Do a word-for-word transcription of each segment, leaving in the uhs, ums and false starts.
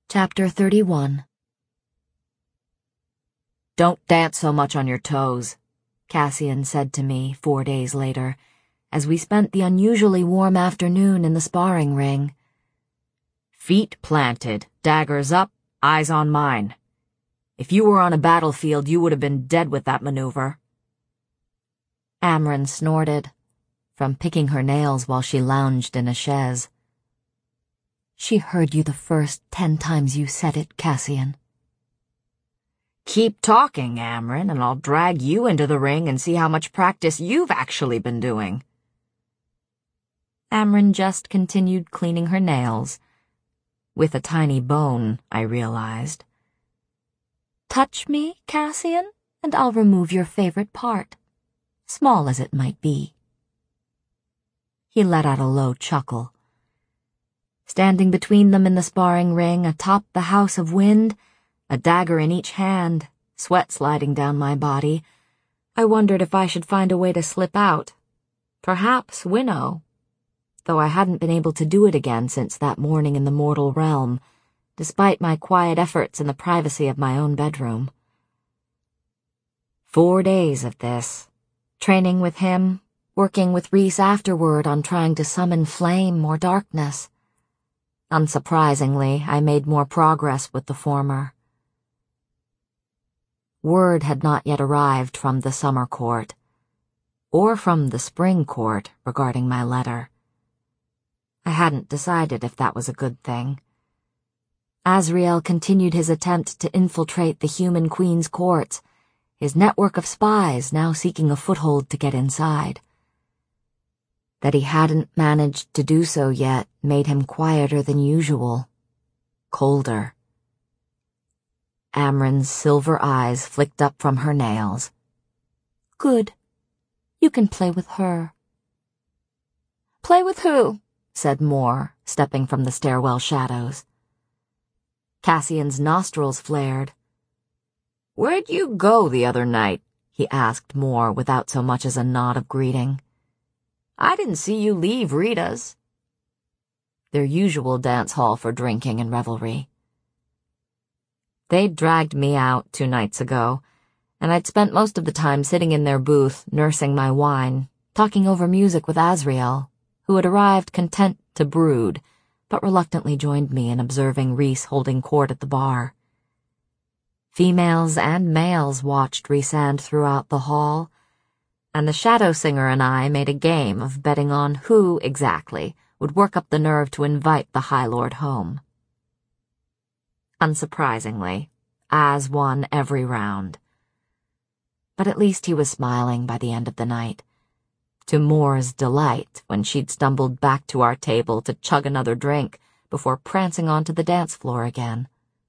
Chapter thirty-one. "Don't dance so much on your toes," Cassian said to me four days later, as we spent the unusually warm afternoon in the sparring ring. "Feet planted, daggers up, eyes on mine. If you were on a battlefield, you would have been dead with that maneuver." Amren snorted, from picking her nails while she lounged in a chaise. "She heard you the first ten times you said it, Cassian." "Keep talking, Amren, and I'll drag you into the ring and see how much practice you've actually been doing." Amren just continued cleaning her nails. With a tiny bone, I realized. "Touch me, Cassian, and I'll remove your favorite part, small as it might be." He let out a low chuckle. Standing between them in the sparring ring atop the house of wind, a dagger in each hand, sweat sliding down my body, I wondered if I should find a way to slip out. Perhaps winnow, though I hadn't been able to do it again since that morning in the mortal realm, despite my quiet efforts in the privacy of my own bedroom. Four days of this, training with him, working with Rhys afterward on trying to summon flame or darkness. Unsurprisingly, I made more progress with the former. Word had not yet arrived from the summer court, or from the spring court regarding my letter. I hadn't decided if that was a good thing. Azriel continued his attempt to infiltrate the human queen's courts, his network of spies now seeking a foothold to get inside. That he hadn't managed to do so yet made him quieter than usual, colder. Amren's silver eyes flicked up from her nails. "Good. You can play with her." "Play with who?" said Moore, stepping from the stairwell shadows. Cassian's nostrils flared. "Where'd you go the other night?" he asked Moore without so much as a nod of greeting. "I didn't see you leave Rita's." Their usual dance hall for drinking and revelry. They'd dragged me out two nights ago, and I'd spent most of the time sitting in their booth, nursing my wine, talking over music with Azriel, who had arrived content to brood, but reluctantly joined me in observing Rhys holding court at the bar. Females and males watched Rhysand throughout the hall, and the Shadow Singer and I made a game of betting on who, exactly, would work up the nerve to invite the High Lord home. Unsurprisingly, Az won every round. But at least he was smiling by the end of the night, to Moore's delight when she'd stumbled back to our table to chug another drink before prancing onto the dance floor again.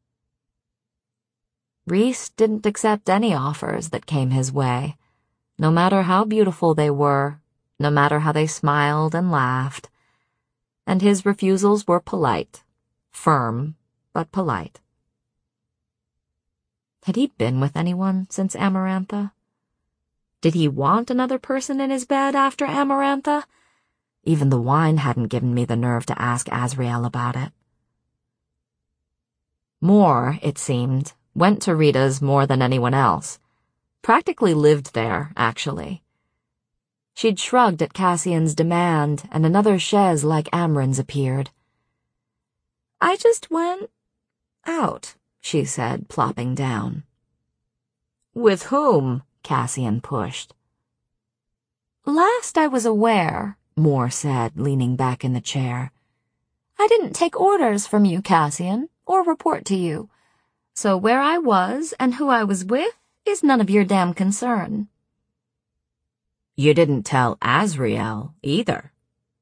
Rhys didn't accept any offers that came his way, no matter how beautiful they were, no matter how they smiled and laughed, and his refusals were polite, firm, but polite. Had he been with anyone since Amarantha? Did he want another person in his bed after Amarantha? Even the wine hadn't given me the nerve to ask Azriel about it. Moore, it seemed, went to Rita's more than anyone else. Practically lived there, actually. She'd shrugged at Cassian's demand, and another chaise like Amren's appeared. "I just went out," she said, plopping down. "With whom?" Cassian pushed. "Last I was aware," Moore said, leaning back in the chair, "I didn't take orders from you, Cassian, or report to you. So where I was and who I was with is none of your damn concern." "You didn't tell Azriel, either."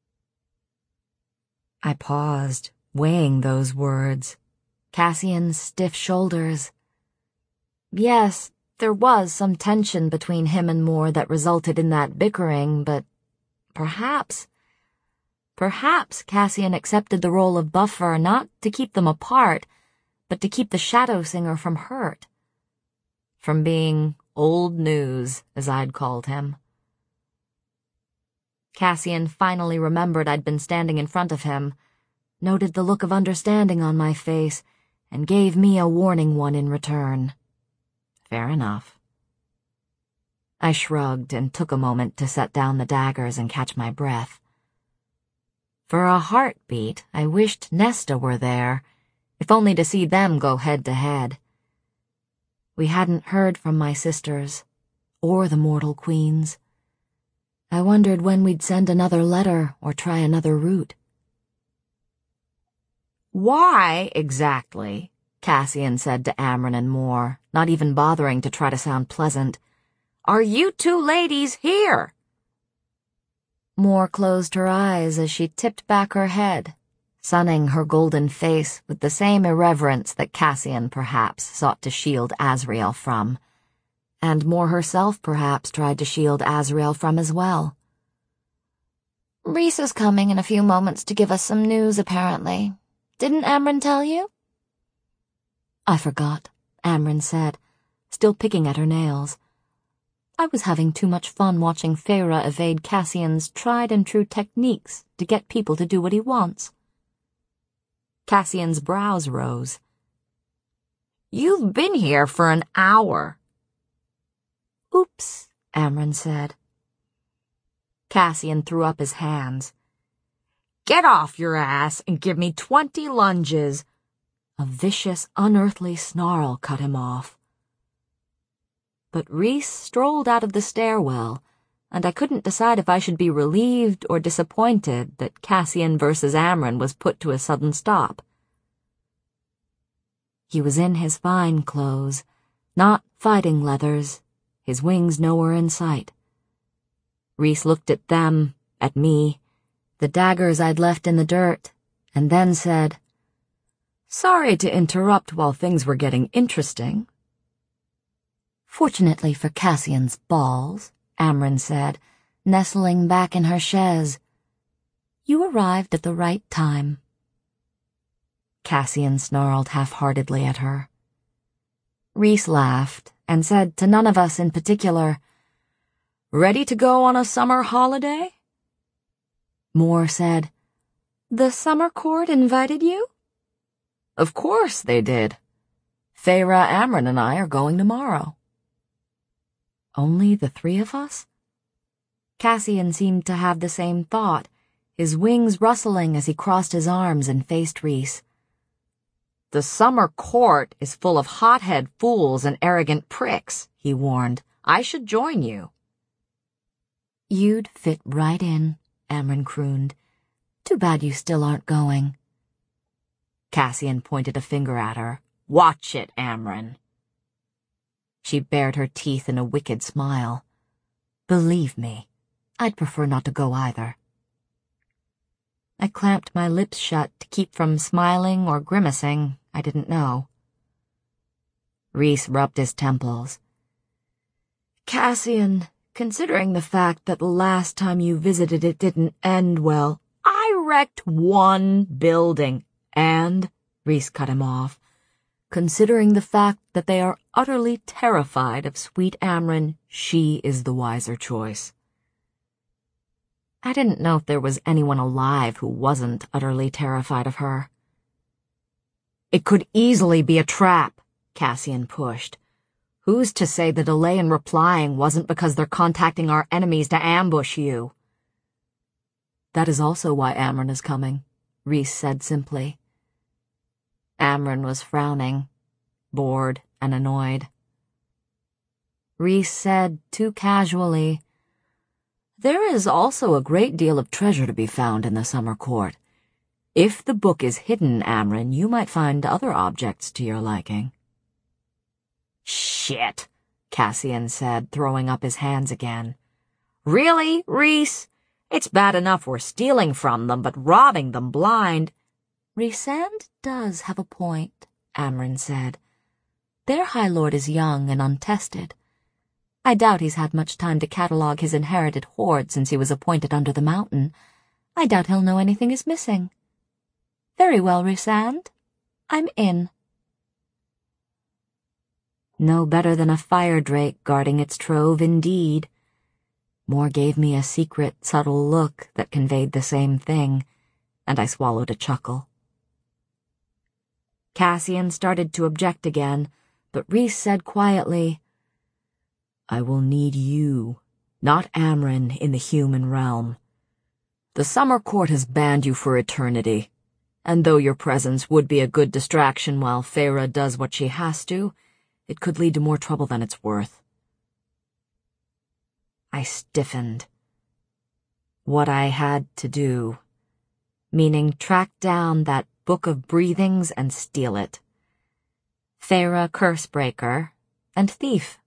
I paused, weighing those words. Cassian's stiff shoulders. Yes, there was some tension between him and Moore that resulted in that bickering, but perhaps, perhaps Cassian accepted the role of buffer not to keep them apart, but to keep the Shadow Singer from hurt. From being old news, as I'd called him. Cassian finally remembered I'd been standing in front of him, noted the look of understanding on my face, and gave me a warning one in return. Fair enough. I shrugged and took a moment to set down the daggers and catch my breath. For a heartbeat, I wished Nesta were there, if only to see them go head to head. We hadn't heard from my sisters, or the mortal queens. I wondered when we'd send another letter or try another route. Why, exactly, Cassian said to Amren and Mor, not even bothering to try to sound pleasant, are you two ladies here? Mor closed her eyes as she tipped back her head, sunning her golden face with the same irreverence that Cassian perhaps sought to shield Azriel from, and Mor herself perhaps tried to shield Azriel from as well. Rhys is coming in a few moments to give us some news, apparently. Didn't Amren tell you? I forgot, Amren said, still picking at her nails. I was having too much fun watching Feyre evade Cassian's tried-and-true techniques to get people to do what he wants. Cassian's brows rose. You've been here for an hour. Oops, Amren said. Cassian threw up his hands. Get off your ass and give me twenty lunges. A vicious, unearthly snarl cut him off. But Rhys strolled out of the stairwell, and I couldn't decide if I should be relieved or disappointed that Cassian versus Amren was put to a sudden stop. He was in his fine clothes, not fighting leathers, his wings nowhere in sight. Rhys looked at them, at me, the daggers I'd left in the dirt, and then said, Sorry to interrupt while things were getting interesting. Fortunately for Cassian's balls, Amren said, nestling back in her chaise, you arrived at the right time. Cassian snarled half-heartedly at her. Rhys laughed and said to none of us in particular, Ready to go on a summer holiday? Mor said, The summer court invited you? Of course they did. Feyre, Amren, and I are going tomorrow. Only the three of us? Cassian seemed to have the same thought, his wings rustling as he crossed his arms and faced Rhys. The summer court is full of hothead fools and arrogant pricks, he warned. I should join you. You'd fit right in, Amren crooned. Too bad you still aren't going. Cassian pointed a finger at her. Watch it, Amren. She bared her teeth in a wicked smile. Believe me, I'd prefer not to go either. I clamped my lips shut to keep from smiling or grimacing, I didn't know. Rhys rubbed his temples. Cassian, considering the fact that the last time you visited it didn't end well, I wrecked one building, and, Rhys cut him off, considering the fact that they are utterly terrified of sweet Amren, she is the wiser choice. I didn't know if there was anyone alive who wasn't utterly terrified of her. It could easily be a trap, Cassian pushed. Who's to say the delay in replying wasn't because they're contacting our enemies to ambush you? That is also why Amren is coming, Rhys said simply. Amren was frowning, bored and annoyed. Rhys said, too casually, There is also a great deal of treasure to be found in the summer court. If the book is hidden, Amren, you might find other objects to your liking. Shit, Cassian said, throwing up his hands again. Really, Rhys? It's bad enough we're stealing from them, but robbing them blind. Rhysand does have a point, Amren said. Their High Lord is young and untested. I doubt he's had much time to catalogue his inherited hoard since he was appointed under the mountain. I doubt he'll know anything is missing. Very well, Rhysand. I'm in. No better than a fire drake guarding its trove, indeed. Mor gave me a secret, subtle look that conveyed the same thing, and I swallowed a chuckle. Cassian started to object again, but Rhys said quietly, "I will need you, not Amren, in the human realm. The Summer Court has banned you for eternity, and though your presence would be a good distraction while Feyre does what she has to, it could lead to more trouble than it's worth." I stiffened. What I had to do, meaning track down that Book of Breathings and steal it. Feyre Cursebreaker and thief.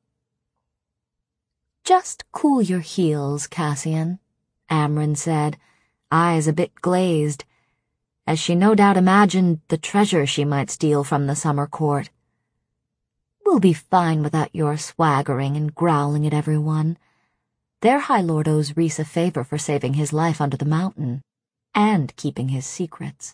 "Just cool your heels, Cassian," Amren said, eyes a bit glazed, as she no doubt imagined the treasure she might steal from the Summer Court. "We'll be fine without your swaggering and growling at everyone. Their High Lord owes Rhys a favor for saving his life under the mountain, and keeping his secrets."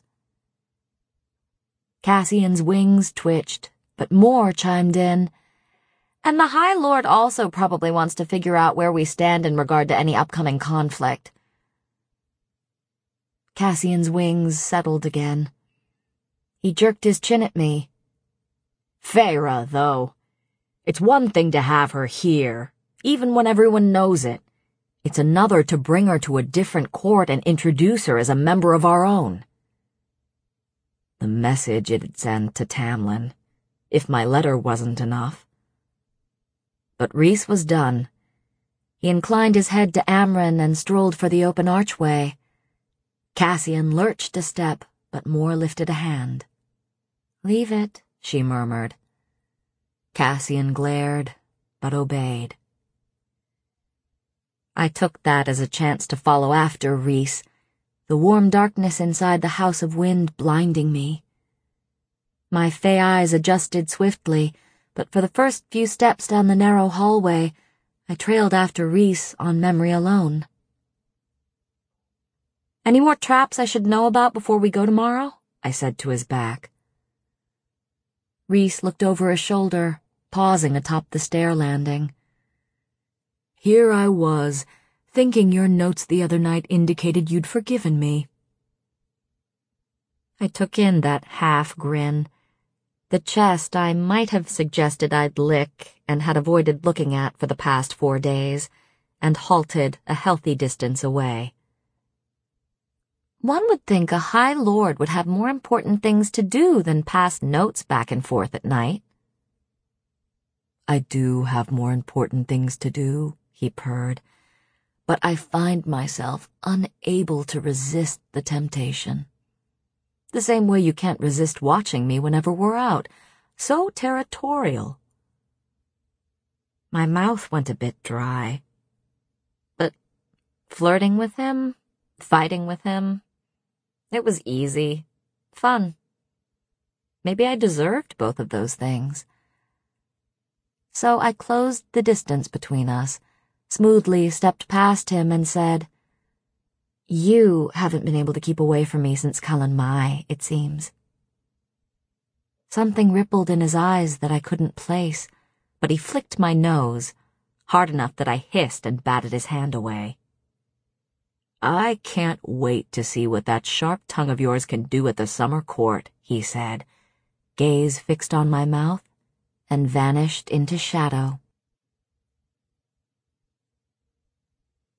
Cassian's wings twitched, but more chimed in. "And the High Lord also probably wants to figure out where we stand in regard to any upcoming conflict." Cassian's wings settled again. He jerked his chin at me. "Feyre, though. It's one thing to have her here, even when everyone knows it. It's another to bring her to a different court and introduce her as a member of our own." The message it'd send to Tamlin, if my letter wasn't enough. But Rhys was done. He inclined his head to Amren and strolled for the open archway. Cassian lurched a step, but Mor lifted a hand. "Leave it," she murmured. Cassian glared, but obeyed. I took that as a chance to follow after Rhys, the warm darkness inside the House of Wind blinding me. My fey eyes adjusted swiftly, but for the first few steps down the narrow hallway, I trailed after Rhys on memory alone. "Any more traps I should know about before we go tomorrow?" I said to his back. Rhys looked over his shoulder, pausing atop the stair landing. "Here I was, thinking your notes the other night indicated you'd forgiven me." I took in that half grin, the chest I might have suggested I'd lick and had avoided looking at for the past four days, and halted a healthy distance away. One would think a High Lord would have more important things to do than pass notes back and forth at night. "I do have more important things to do," he purred, "but I find myself unable to resist the temptation. The same way you can't resist watching me whenever we're out. So territorial." My mouth went a bit dry. But flirting with him, fighting with him, it was easy, fun. Maybe I deserved both of those things. So I closed the distance between us, smoothly stepped past him and said, "You haven't been able to keep away from me since Cullen Mai, it seems." Something rippled in his eyes that I couldn't place, but he flicked my nose, hard enough that I hissed and batted his hand away. "I can't wait to see what that sharp tongue of yours can do at the Summer Court," he said, gaze fixed on my mouth, and vanished into shadow.